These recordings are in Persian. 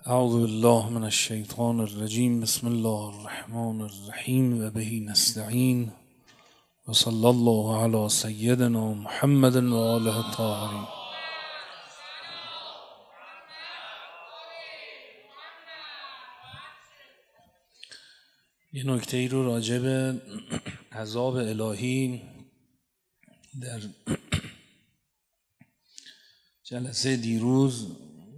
اعوذ بالله من الشیطان الرجیم بسم الله الرحمن الرحیم و به نستعین و صلی الله علی سیدنا محمد و آله الطاهرین. یه نکته ای رو راجع به عذاب الهی در جلسه دیروز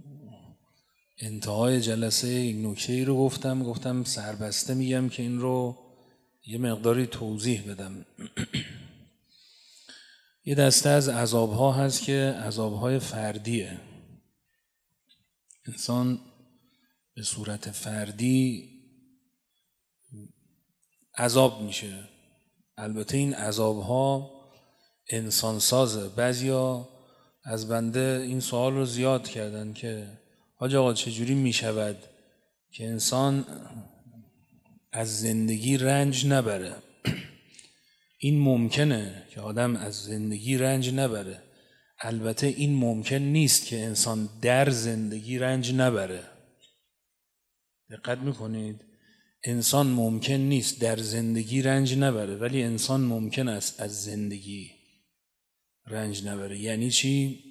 انتهای جلسه یک نکته ای رو گفتم سربسته میگم که این رو یه مقداری توضیح بدم. یه دسته از عذاب‌ها هست که عذاب‌های فردیه. انسان به صورت فردی عذاب میشه. البته این عذاب‌ها انسان سازه. بعضیا از بنده این سوال رو زیاد کردن که حاج آقا چجوری میشود که انسان از زندگی رنج نبره؟ این ممکنه که آدم از زندگی رنج نبره، البته این ممکن نیست که انسان در زندگی رنج نبره. دقت میکنید؟ انسان ممکن نیست در زندگی رنج نبره، ولی انسان ممکن است از زندگی رنج نبره. یعنی چی؟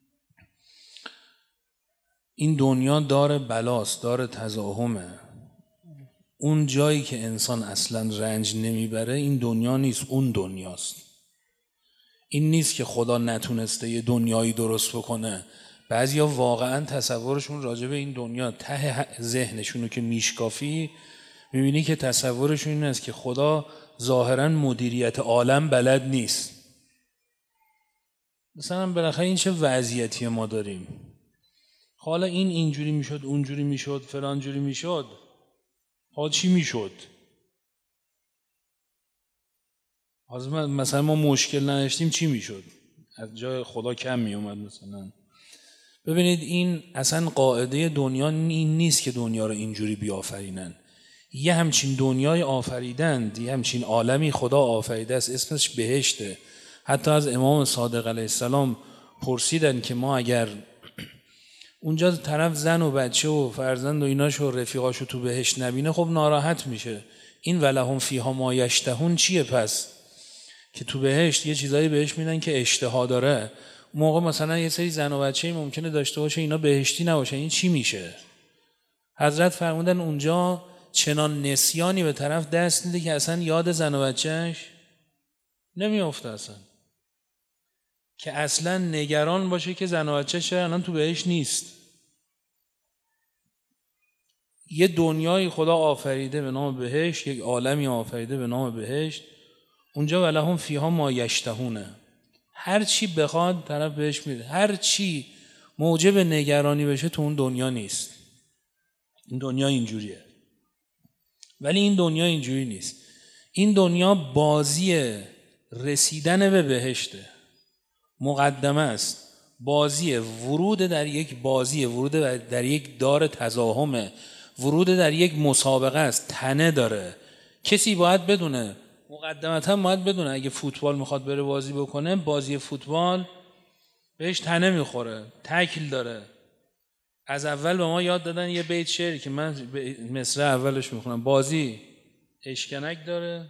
این دنیا دار بلاست، دار تزاحمه. اون جایی که انسان اصلا رنج نمیبره این دنیا نیست، اون دنیاست. این نیست که خدا نتونسته یه دنیایی درست بکنه. بعضیا واقعا تصورشون راجع به این دنیا ته ذهنشونو که میشکافی میبینی که تصورشون این است که خدا ظاهرا مدیریت عالم بلد نیست. مثلا بالاخره این چه وضعیتی ما داریم؟ حالا این اینجوری میشد، اونجوری میشد، فلان جوری میشد. حالا چی میشد؟ حالا مثلا ما مشکل نداشتیم چی میشد؟ از جای خدا کم میومد مثلا. ببینید این اصلا قاعده دنیا این نیست که دنیا رو اینجوری بیافرینن. یه همچین دنیای آفریدند، یه همچین عالمی خدا آفریده است، اسمش بهشته. حتی از امام صادق علیه السلام پرسیدن که ما اگر اونجا طرف زن و بچه و فرزند و ایناشو و رفیقاشو تو بهشت نبینه خب ناراحت میشه. این ولهم فیها ما یشتهون چیه پس؟ که تو بهشت یه چیزایی بهش میدن که اشتها داره. اون موقع مثلا یه سری زن و بچه‌ای ممکنه داشته باشه اینا بهشتی نباشه، این چی میشه؟ حضرت فرمودن اونجا چنان نسیانی به طرف دست میده که اصلا یاد زن و بچه‌اش نمیافته، اصلا که اصلا نگران باشه که زن و بچه‌ش الان تو بهشت نیست. یه دنیای خدا آفریده به نام بهشت، یک عالمی آفریده به نام بهشت. اونجا ولهم فیها ما یشتهونه. هر چی بخواد طرف بهش میده. هر چی موجب نگرانی بشه تو اون دنیا نیست. این دنیا اینجوریه. ولی این دنیا اینجوری نیست. این دنیا بازی رسیدن به بهشته. مقدمه است. بازی ورود در یک بازی، ورود در یک دار تزاحمه، ورود در یک مسابقه است. تنه داره. کسی باید بدونه، مقدمتا باید بدونه اگه فوتبال میخواد بره بازی بکنه، بازی فوتبال بهش تنه میخوره، تکل داره. از اول به ما یاد دادن یه بیت شعری که من مصرع اولش میخونم. بازی اشکنک داره،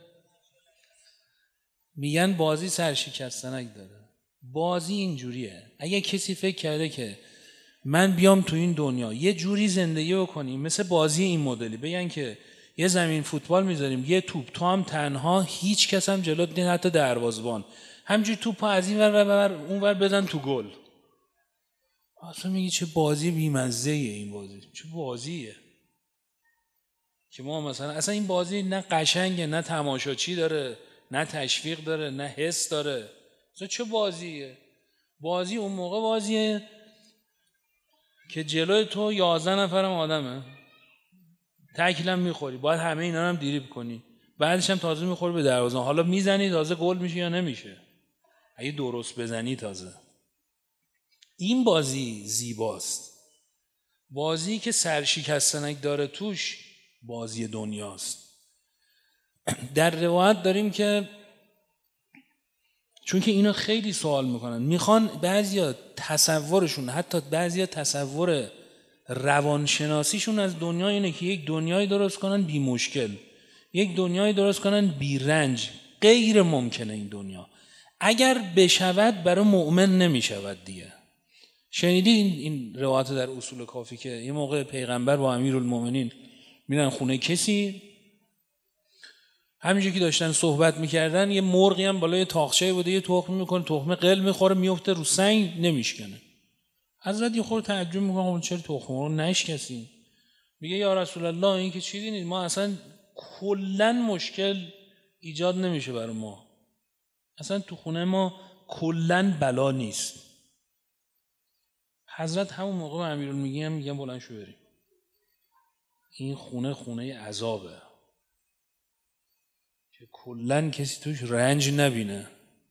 میگن بازی سرشکستنک داره. بازی اینجوریه. اگه کسی فکر کرده که من بیام تو این دنیا یه جوری زندگی بکنیم مثل بازی این مدلی، بگن که یه زمین فوتبال میذاریم، یه توپ، تو هم تنها، هیچ کس هم جلوت نیست، حتی دروازه‌بان، همینجوری توپو از این ور اون ور بزن تو گل. اصلا میگی چه بازی بی‌مزه‌ایه این بازی. چه بازیه که ما مثلا اصلا این بازی نه قشنگه، نه تماشاچی داره، نه تشویق داره، نه حس داره. اصلا چه بازیه؟ بازی اون موقع بازیه که جلوی تو 11 نفرم آدمه، تکلم میخوری، باید همه اینا رو هم دیریب کنی، بعدش هم تازه میخوری به دروازه. حالا میزنی تازه گل میشه یا نمیشه، اگه درست بزنی تازه. این بازی زیباست. بازی که سرشکستنک داره توش بازی دنیاست. در روایت داریم که چون که اینا خیلی سوال میکنن، میخوان بعضیا تصورشون، حتی بعضیا تصور روانشناسیشون از دنیا اینه که یک دنیای درست کنن بی مشکل، یک دنیای درست کنن بی رنج. غیر ممکنه این دنیا. اگر بشود برای مؤمن نمیشود دیگه. شنیدی این روایت در اصول کافی که یه موقع پیغمبر با امیرالمومنین میرن خونه کسی، همینجوری که داشتن صحبت میکردن یه مرغی هم بالای تاقچه بوده، یه تخم میکنه، تخمه قل میخوره میفته رو سنگ نمیشکنه. حضرت یه خورده تعجب میکنه چرا تخم رو نشکسین؟ میگه یا رسول الله این که چیزی نیست، ما اصلا کلا مشکل ایجاد نمیشه برای ما، اصلا تو خونه ما کلا بلا نیست. حضرت همون موقع به امیرالمومنین میگن بلند شو بریم، این خونه عذابه که کلا کسی توش رنج نبینه.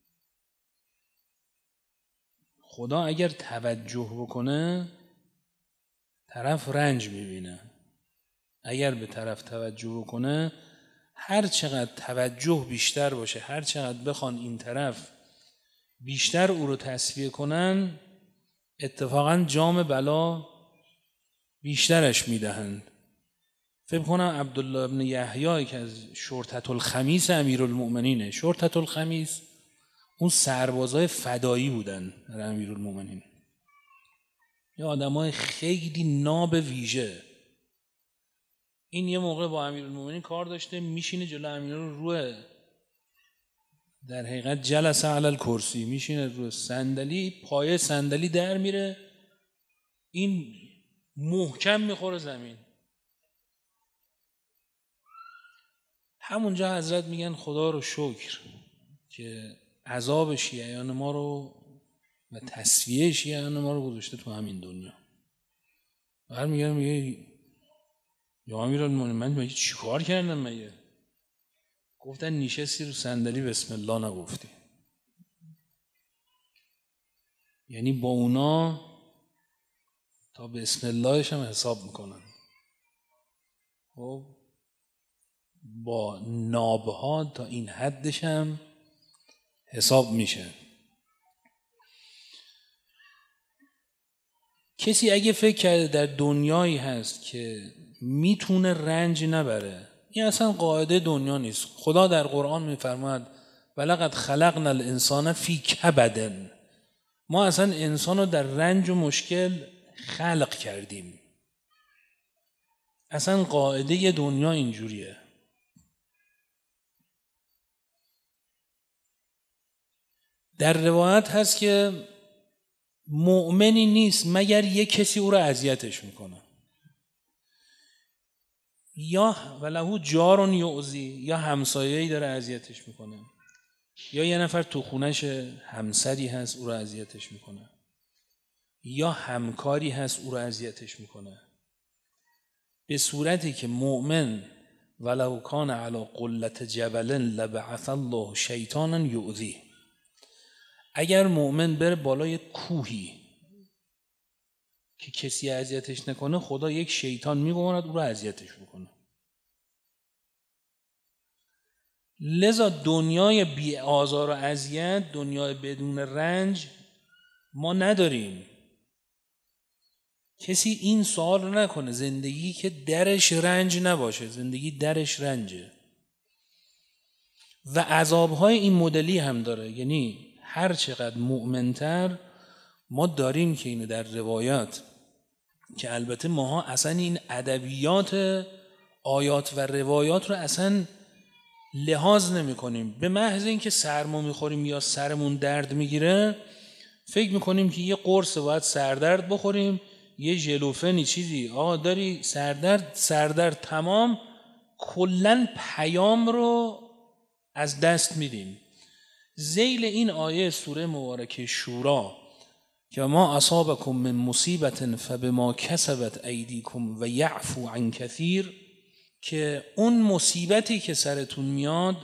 خدا اگر توجه بکنه طرف رنج میبینه، اگر به طرف توجه بکنه هر چقدر توجه بیشتر باشه، هر چقدر بخوان این طرف بیشتر او رو تصفیه کنن، اتفاقا جام بلا بیشترش میدهند. فکر کنم عبدالله ابن یحیی که از شرطة الخمیس امیرالمؤمنینه. شرطة الخمیس اون سربازای فدایی بودن در امیرالمؤمنین، یه آدمای خیلی ناب ویژه. این یه موقع با امیرالمؤمنین کار داشته، میشینه جلو امیر رو در حقیقت جلسه علی الکرسی، میشینه رو صندلی، پایه صندلی در میره، این محکم میخوره زمین. همونجا حضرت میگن خدا رو شکر که عذاب شیعیان ما رو و تصفیه شیعیان ما رو گذاشته تو همین دنیا. بعد میگه یا امیرالمومنین من چیکار کردم مگه؟ گفتن نشستی رو صندلی بسم الله نگفتی. یعنی با اونا تا بسم اللهش هم حساب میکنن، خب با نابها تا این حدش هم حساب میشه. کسی اگه فکر کرده در دنیایی هست که میتونه رنج نبره، این اصلا قاعده دنیا نیست. خدا در قرآن میفرماید ولقد خلقنا الانسان فی کبد، ما اصلا انسان رو در رنج و مشکل خلق کردیم. اصلا قاعده دنیا اینجوریه. در روایت هست که مؤمنی نیست مگر یک کسی او را اذیتش میکنه، یا ولهو جار یعزی، یا همسایه‌ای داره اذیتش میکنه، یا یه نفر تو خونش همسری هست او را اذیتش میکنه، یا همکاری هست او را اذیتش میکنه، به صورتی که مؤمن ولو کان علی قلة جبل لبعث الله شیطانا یؤذی، اگر مؤمن بره بالای کوهی که کسی اذیتش نکنه، خدا یک شیطان میگواند او رو اذیتش بکنه. لذا دنیای بی آزار و اذیت، دنیای بدون رنج ما نداریم. کسی این سوال رو نکنه زندگی که درش رنج نباشه، زندگی درش رنجه. و عذابهای این مدلی هم داره، یعنی هر چقدر مؤمنتر ما داریم که اینو در روایات، که البته ماها اصلا این ادبیات آیات و روایات رو اصلا لحاظ نمی کنیم، به محض اینکه سرما میخوریم یا سرمون درد میگیره فکر میکنیم که یه قرص باید سردرد بخوریم، یه ژلوفنی چیزی آقا داری سردرد تمام، کلن پیام رو از دست میدیم. ذیل این آیه سوره مبارکه شورا که ما اصابکم من مصیبت فبما کسبت ایدیکم و یعفو عن کثیر، که اون مصیبتی که سرتون میاد،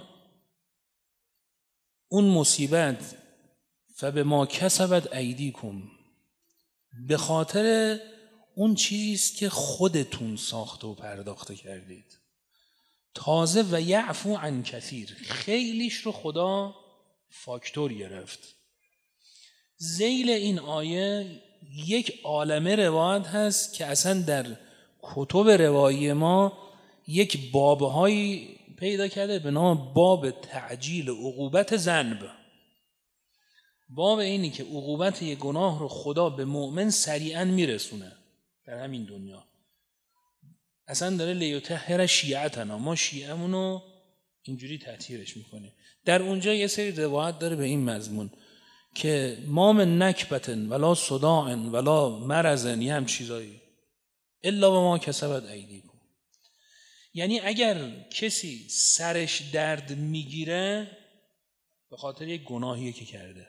اون مصیبت فبما کسبت ایدیکم، به خاطر اون چیزیست که خودتون ساخته و پرداخته کردید. تازه و یعفو عن کثیر، خیلیش رو خدا فاکتور گرفت. ذیل این آیه یک عالمه روایت هست که اصلا در کتب روایی ما یک بابهایی پیدا کرده به نام باب تعجیل عقوبت ذنب. باب اینی که عقوبت یک گناه رو خدا به مؤمن سریعا میرسونه در همین دنیا. اصلا داره لیطهر شیعتنا، ما شیعمونو اینجوری تطهیرش میکنیم. در اونجا یه سری روایت داره به این مضمون که ما من نکبتن ولا صداع ولا مرضن، یه هم چیزایی الا و ما کسبت ایدیکم. یعنی اگر کسی سرش درد میگیره به خاطر یک گناهی که کرده.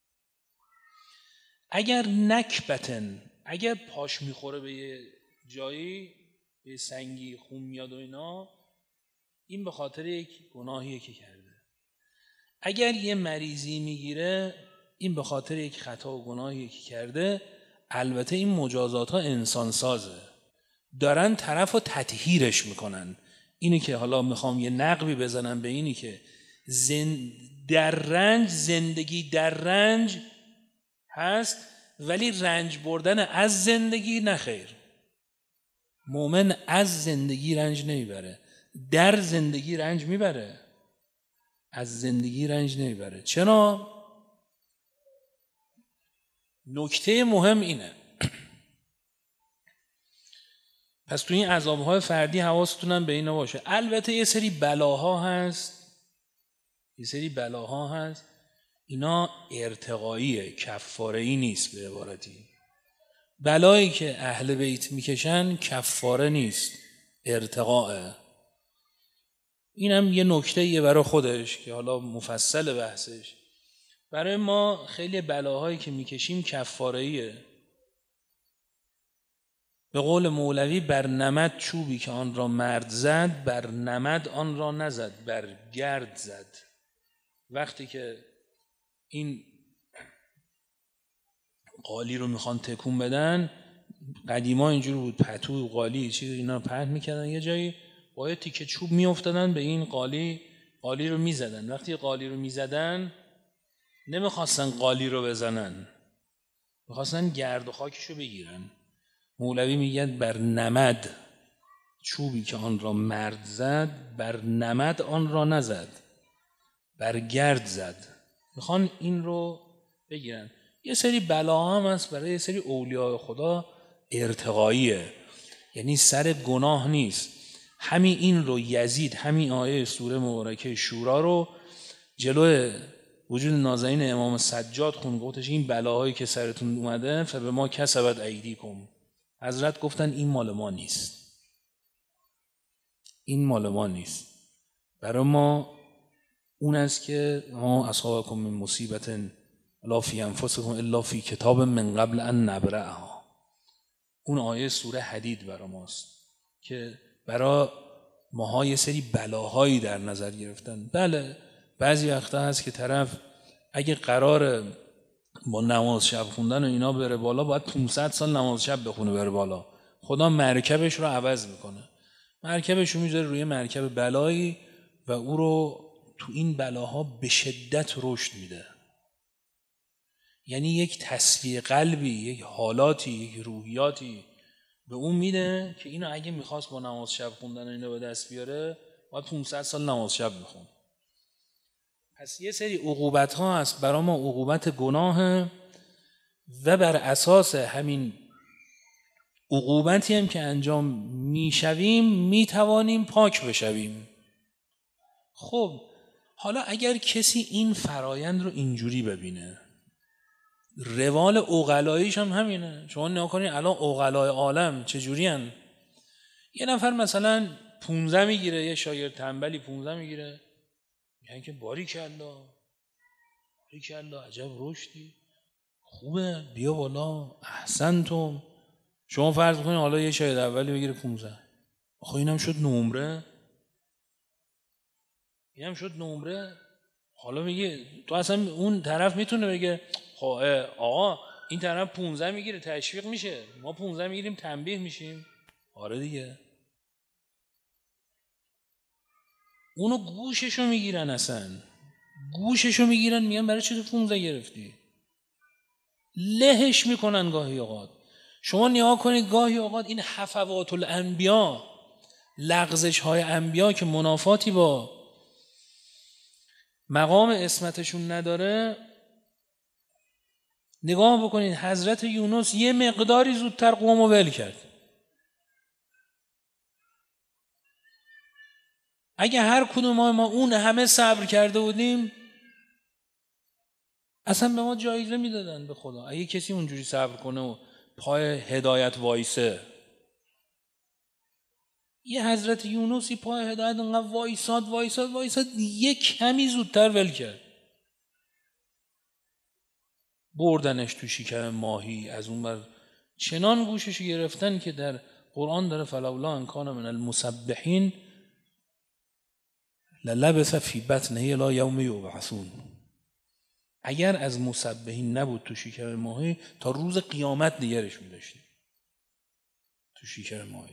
اگر نکبتن، اگر پاش میخوره به یه جایی، به سنگی خون میاد و اینا، این به خاطر یک گناهی که کرده. اگر یه مریضی میگیره این به خاطر یک خطا و گناهی که کرده. البته این مجازات ها انسان سازه، دارن طرف رو تطهیرش میکنن. اینی که حالا میخوام یه نقبی بزنم به اینی که در رنج، زندگی در رنج هست ولی رنج بردن از زندگی نخیر. مؤمن از زندگی رنج نمیبره، در زندگی رنج میبره، از زندگی رنج نمیبره. چرا؟ نکته مهم اینه. پس تو این عذابهای فردی حواستونم به اینا باشه. البته یه سری بلاها هست، اینا ارتقاییه، کفاره‌ای نیست. به عبارتی بلایی که اهل بیت میکشن کفاره نیست، ارتقاءه. اینم یه نکته‌ایه برای خودش که حالا مفصل بحثش. برای ما خیلی بلاهایی که میکشیم کفاره‌ایه. به قول مولوی بر نمد چوبی که آن را مرد زد، بر نمد آن را نزد، بر گرد زد. وقتی که این قالی رو میخوان تکون بدن، قدیما اینجوری بود، پتو قالی چیز اینا پهن میکردن، یه جایی با یه تیکه چوب میافتادن به این قالی رو میزدن. وقتی قالی رو میزدن نمیخواستن قالی رو بزنن، میخواستن گرد و خاکش رو بگیرن. مولوی میگه بر نمد چوبی که آن را مرد زد، بر نمد آن را نزد، بر گرد زد. میخوان این رو بگیرن. یه سری بلا هم هست برای یه سری اولیاء خدا ارتقاییه، یعنی سر گناه نیست. همین این رو یزید، همین آیه سوره مبارکه شورا رو جلوی وجود نازنین امام سجاد خون، گفتش این بلاهایی که سرتون اومده فبه ما کسبت ایدیکم. حضرت گفتن این مال ما نیست، این مال ما نیست. برای ما اون است که ما اصحابکم من مصیبت لا فی انفسکم الا فی کتاب من قبل ان نبرأها. اون آیه سوره حدید برای ماست که برای ماها یه سری بلاهایی در نظر گرفتن. بله بعضی وقتا هست که طرف اگه قراره با نماز شب خوندن و اینا بره بالا، باید 500 سال نماز شب بخونه بره بالا. خدا مرکبش رو عوض میکنه، مرکبش رو میذاره روی مرکب بلایی و او رو تو این بلاها به شدت رشد میده. یعنی یک تصفیه قلبی، یک حالاتی، یک روحیاتی به اون میده که اینو اگه میخواست با نماز شب خوندن اینو به دست بیاره باید 500 سال نماز شب بخونه. پس یه سری عقوبت ها هست برای ما، عقوبت گناه، و بر اساس همین عقوبتی هم که انجام میشویم میتوانیم پاک بشویم. خب حالا اگر کسی این فرایند رو اینجوری ببینه، روال عقلاییش هم همینه. شما نگاه کنید الان عقلای عالم چجوری هن؟ یه نفر مثلا 15 میگیره، یه شاگرد تنبلی 15 میگیره، میگن که باریکلا عجب رشدی، خوبه، بیا بالا، احسنتم. شما فرض کنید حالا یه شاگرد اولی بگیره 15، آخه اینم شد نمره. حالا میگه تو اصلا اون طرف میتونه بگه خب آقا این طرف 15 میگیره تشویق میشه، ما 15 میگیریم تنبیه میشیم. آره دیگه، اونو گوششو میگیرن، اصلا گوششو میگیرن، میگن برای چی تو 15 گرفتی؟ لهش میکنن گاهی اوقات. شما نگاه کنید گاهی اوقات این حفوات الانبیا، لغزش های انبیا که منافاتی با مقام عصمتشون نداره، نگاه بکنید حضرت یونس یه مقداری زودتر قومو ول کرد. اگه هر کدوم ما اون همه صبر کرده بودیم اصلا به ما جایزه میدادن به خدا. اگه کسی اونجوری صبر کنه و پای هدایت وایسه، یه حضرت یونسی پای هدایت انقدر وایساد یک کمی زودتر ول کرد، بردنش تو شکم ماهی، از اون بر چنان گوشش گرفتن که در قرآن داره فلولا ان کان من المسبحین للبث فی بطنه الی یوم یبعثون. اگر از مسبحین نبود تو شکم ماهی تا روز قیامت نگرش می‌داشتیم تو شکم ماهی.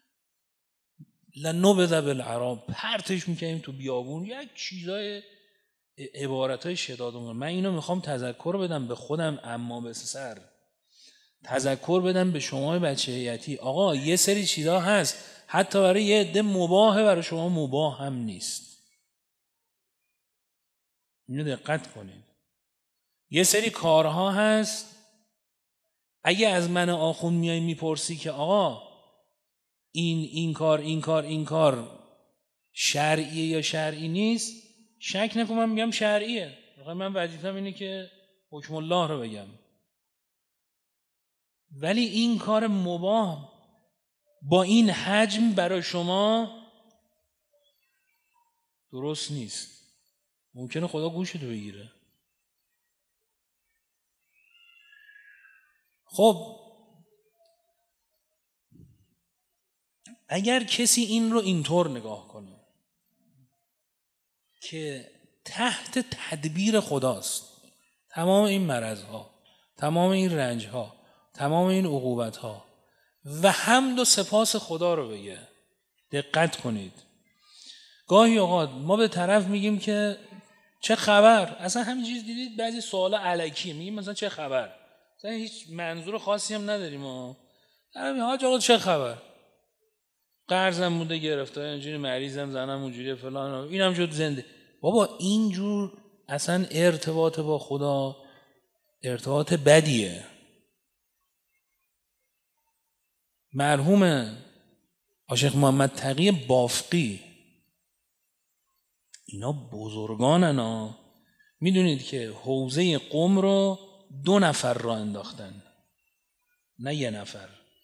لنبذ بالعراب، پرتش می‌کنیم تو بیابون. یک چیزای عبارتای شدادون. من اینو میخوام تذکر بدم به خودم، اما به سر تذکر بدم به شما بچه هیئتی. آقا یه سری چیزا هست حتی برای یه عده مباهه، برای شما مباه هم نیست. اینو دقت کنید. یه سری کارها هست اگه از من آخوند میای میپرسی که آقا این کار شرعیه یا شرعی نیست، شک نکن من میگم شرعیه. من وظیفه‌م اینه که حکم الله رو بگم. ولی این کار مباه با این حجم برای شما درست نیست. ممکنه خدا گوشتو بگیره. خب اگر کسی این رو اینطور نگاه کنه که تحت تدبیر خداست تمام این مرضها، تمام این رنجها، تمام این عقوبتها، و حمد و سپاس خدا رو بگه. دقت کنید گاهی اوقات ما به طرف میگیم که چه خبر، اصلا همین چیز دیدید بعضی سوالا الکی میگیم مثلا چه خبر، مثلا هیچ منظور خاصی هم نداریم. حاج آقا چه خبر، قرضم بوده گرفته، اینجوری مریضم، زنم اونجوری فلان، اینم شد زنده. بابا اینجور اصلا ارتباط با خدا ارتباط بدیه. مرحوم عاشق محمد تقی بافقی، اینا بزرگانن. میدونید که حوزه قم رو 2 نفر را انداختن، نه 1 نفر.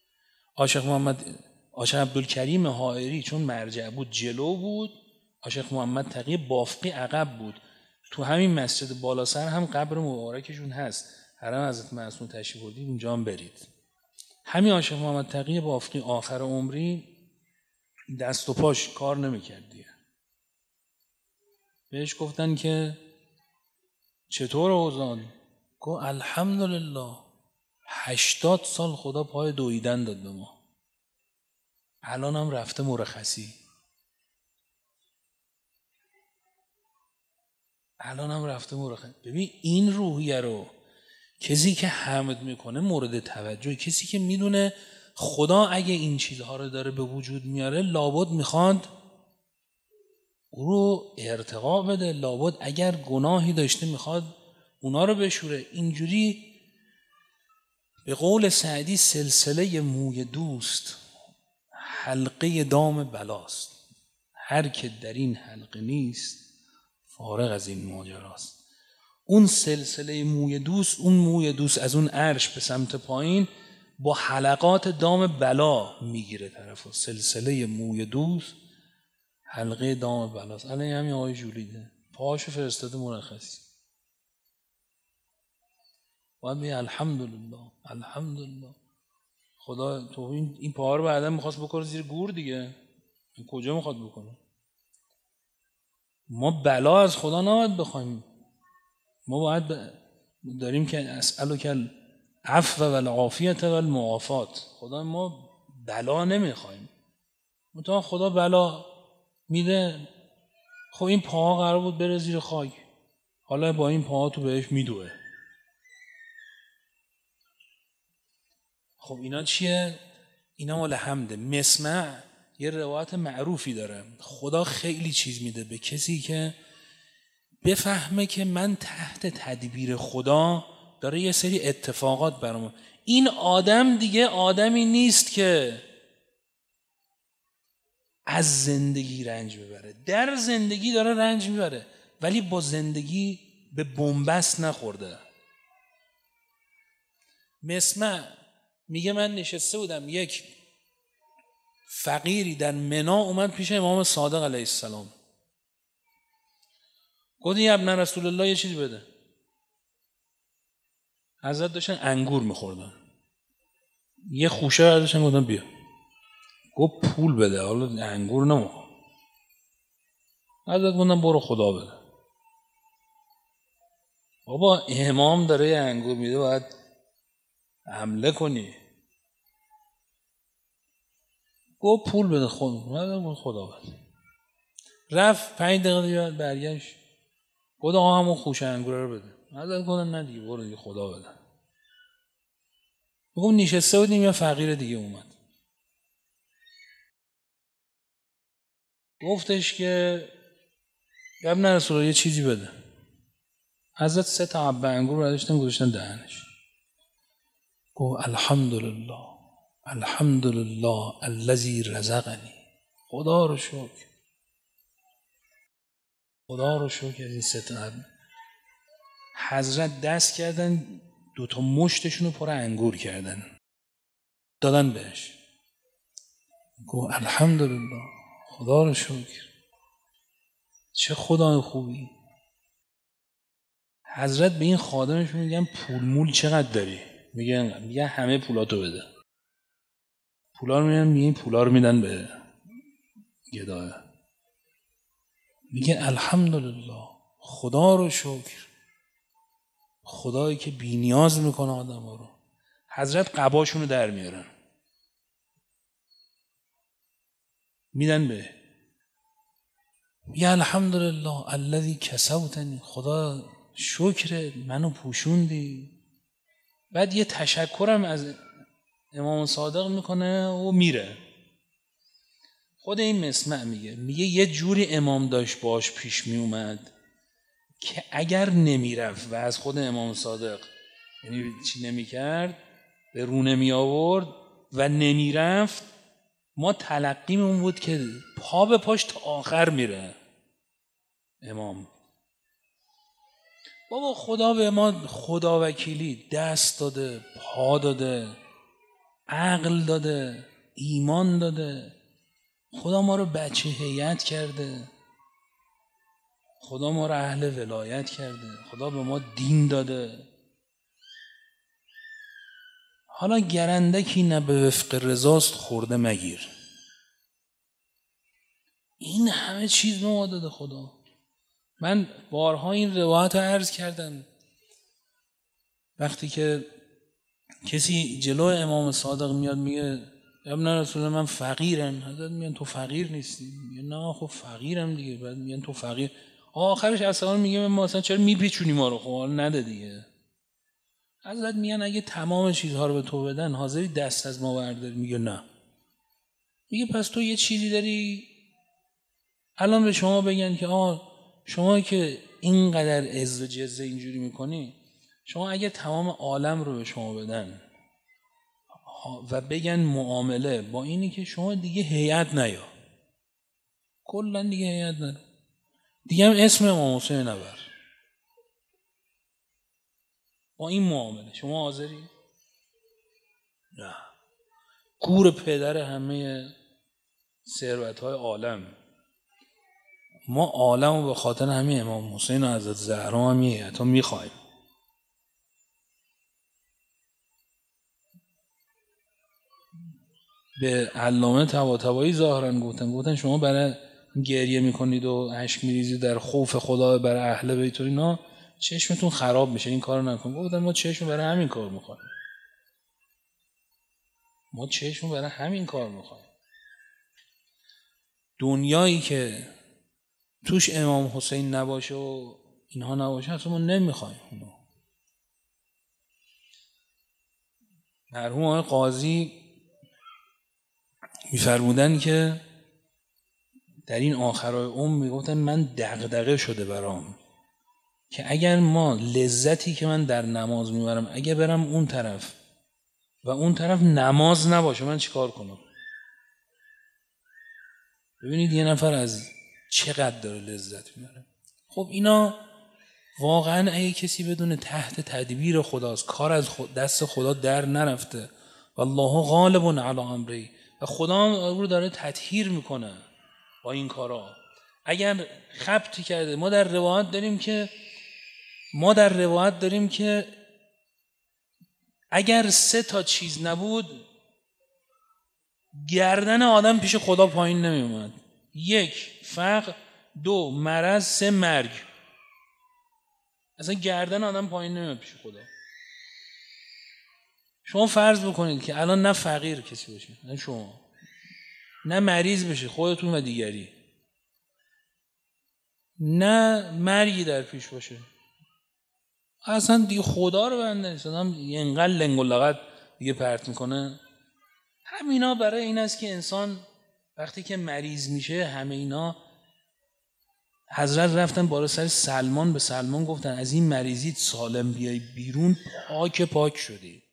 عاشق عبدالکریم حائری چون مرجع بود جلو بود، عاشق محمد تقی بافقی عقب بود. تو همین مسجد بالا سر هم قبر مبارکشون هست، حرم حضرت معصوم تشریف بردید اونجا هم برید. همین عاشق محمد تقی بافقی آخر عمری دست و پاش کار نمی‌کرد دیگه. بهش گفتن که چطور اوضاع؟ گفت الحمدلله 80 سال خدا پای دویدن داد به ما، الان هم رفته مرخصی. ببین این روحیه رو کسی که حمد میکنه مورد توجه، کسی که میدونه خدا اگه این چیزها رو داره به وجود میاره لابد میخواد او رو ارتقا بده، لابد اگر گناهی داشته میخواد اونا رو بشوره. اینجوری به قول سعدی سلسله موی دوست حلقه دام بلاست، هر که در این حلقه نیست فارغ از این ماجراست. اون سلسله موی دوست، اون موی دوست از اون عرش به سمت پایین با حلقات دام بلا میگیره طرفو. سلسله موی دوست حلقه دام بلاست. الان همین آقای جولیده پاهاشو فرستاده مرخصی. باید بگه الحمدلله خدا تو این پاها رو بعدا میخواست بکنه زیر گور دیگه، کجا میخواد بکنه؟ ما بلا از خدا نباید بخوایم، ما باید داریم که اسألک العفو والعافیة والمعافات. خدا ما بلا نمیخوایم، مطمئن خدا بلا میده. خب این پاها قرار بود بره زیر خاک، حالا با این پاها تو بهش میدوه. خب اینا چیه؟ اینا مال حمده. مسمع یه روایت معروفی داره، خدا خیلی چیز میده به کسی که بفهمه که من تحت تدبیر خدا داره یه سری اتفاقات برام. این آدم دیگه آدمی نیست که از زندگی رنج ببره، در زندگی داره رنج میبره ولی با زندگی به بنبست نخورده. مسمع میگه من نشسته بودم، یک فقیری در منی اومد پیش امام صادق علیه السلام، گفت یا ابن رسول الله یه چیزی بده. حضرت داشتن انگور میخوردن، یه خوشه برداشتن گفتن بیا. گفت پول بده، حالا انگور نمیخوام. حضرت گفتن برو خدا بده. بابا امام داره یه انگور میده باید حمله کنی. گفت پول بده خدا بده. رفت 5 دقیقه دیگه برگشت گفت آقا همون خوشه انگور رو بده. حضرت گفتن نه دیگه برو دیگه خدا بده. گفت نشسته بودیم یا فقیر دیگه اومد گفتش که ابن رسول الله یه چیزی بده. حضرت 3 تا حبه انگور برداشتن گذاشتن دهنش. گفت الحمدلله الحمدلله الذی رزقنی. خدا رو شکر، خدا رو شکر این 3 تا حبه. حضرت دست کردن 2 تا مشتشون رو پر انگور کردن دادن بهش. گفت الحمدلله خدا رو شکر، چه خدای خوبی. حضرت به این خادمشون میگن پول مول چقدر داری؟ میگن همه پولاتو بده. پولا رو میدن، این پولا رو میدن به گدایه. میگه الحمدلله خدا رو شکر، خدایی که بی نیاز میکنه آدم رو. حضرت قباشون رو در میارن میدن به. میگه الحمدلله الذی کسوتنی، خدا شکر منو پوشوندی. بعد یه تشکرم از امام صادق میکنه و میره. خود این مسمع میگه یه جوری امام داشت باش پیش میومد که اگر نمیرفت و از خود امام صادق یعنی چی نمیکرد به رو نمی آورد و نمیرفت، ما تلقیمون بود که پا به پاش تا آخر میره امام. بابا خدا به ما خدا وکیلی دست داده، پا داده، عقل داده، ایمان داده. خدا ما رو بچه هیئت کرده، خدا ما رو اهل ولایت کرده، خدا به ما دین داده. حالا گرندکی نه به وفق رضاست خورده مگیر. این همه چیز به ما داده خدا. من بارها این روایت رو عرض کردم، وقتی که کسی جلو امام صادق میاد میگه ابن رسول الله من فقیرم، حضرت میگن تو فقیر نیستی. میگه نه خب فقیرم دیگه. بعد میگن تو فقیر. آخرش اصلا میگه ما اصلا چرا میپیچونی ما رو؟ خب نده دیگه. حضرت میگن اگه تمام چیزها رو به تو بدن حاضری دست از ما برداری؟ میگه نه. میگه پس تو یه چیزی داری الان به شما بگن که شما که اینقدر عز و جزه اینجوری میکنی، شما اگه تمام عالم رو به شما بدن و بگن معامله با اینی که شما دیگه هیئت نیا، کلا دیگه هیئت نیا، دیگه هم اسم امام حسین نبر، با این معامله شما حاضری؟ نه. گور پدر همه ثروت‌های عالم. ما عالم رو به خاطر همین امام حسین و حضرت زهرا هم هیئت میخوایم. به علامه طباطبایی ظاهرا گفتن شما برای گریه میکنید و اشک میریزید در خوف خدا برای اهل بیت و اینا، چشمتون خراب میشه، این کارو نکن. گفتن ما چشم برای همین کار میخوایم، ما چشم برای همین کار میخوایم. دنیایی که توش امام حسین نباشه و اینها نباشه اصلا ما نمیخوایم. مرحوم آقای قاضی می‌فرمودن که در این آخرای عمر میگفتن من دغدغه شده برام که اگر ما لذتی که من در نماز میبرم اگر برم اون طرف و اون طرف نماز نباشه من چیکار کنم؟ ببینید یه نفر از چقدر داره لذت میبره. خب اینا واقعا اگه کسی بدونه تحت تدبیر خداست، کار از دست خدا در نرفته والله غالب علی امره و خدا او رو داره تطهیر میکنه با این کارا. اگر خبطی کرده ما در روایت داریم که اگر 3 تا چیز نبود گردن آدم پیش خدا پایین نمی اومد. 1 فقر، 2 مرض، 3 مرگ. اصلا گردن آدم پایین نمی اومد پیش خدا. شما فرض بکنید که الان نه فقیر کسی باشه، نه شما، نه مریض بشه خودتون و دیگری، نه مرگی در پیش باشه، اصلا دیگه خدا رو بنده نیست، آدم اینقدر لنگ و لغت دیگه پرت میکنه. همینا برای این است که انسان وقتی که مریض میشه، همه اینا حضرت رفتن بالا سر سلمان، به سلمان گفتن از این مریضیت سالم بیای بیرون پاک شدی.